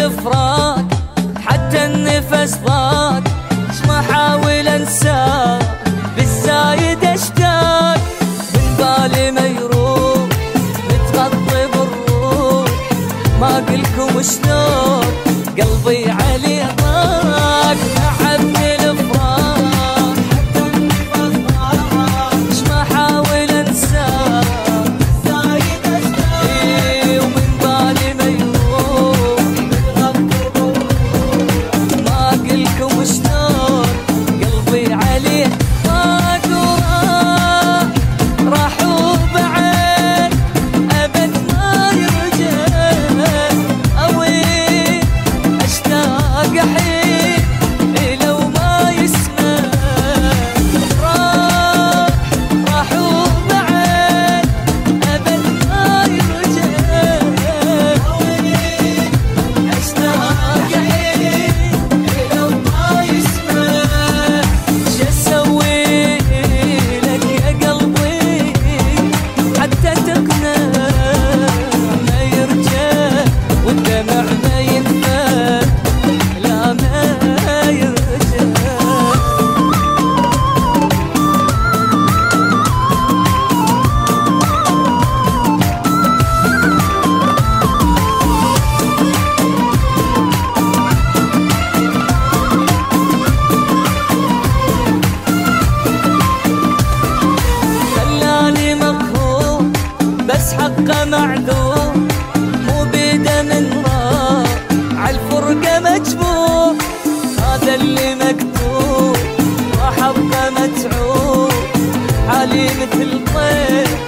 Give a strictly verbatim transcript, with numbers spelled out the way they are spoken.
الفراق حتى النفس ضاق، ما احاول انساه بالزايد اشتاق، من بالي ما يروح متغطي بالروح، ما اقلكم شلون قلبي عليه ضاق. تعبني الفراق حتى النفس ضاق، ما احاول انساه بالزايد اشتاق، ومن بالي ما يروح متغطي بالروح، ما اقلكم شلون قلبي عليه ضاق. وراح راح وبعد ابد ما يرجع، اوي اشتاق احيي لو ما يسمع. راح راح وبعد ابد ما يرجع، اوي اشتاق احيي لو ما يسمع. شو اسوي لك يا قلبي حتى تقنع ما يرجع، والدمع ما ينفع لا ما يرجع. خلاني مقهور بس حقه معذور، مو بيده من نار عالفرقة مجبور، هذا اللي مكتوب وحظه متعوب، حالي مثل طير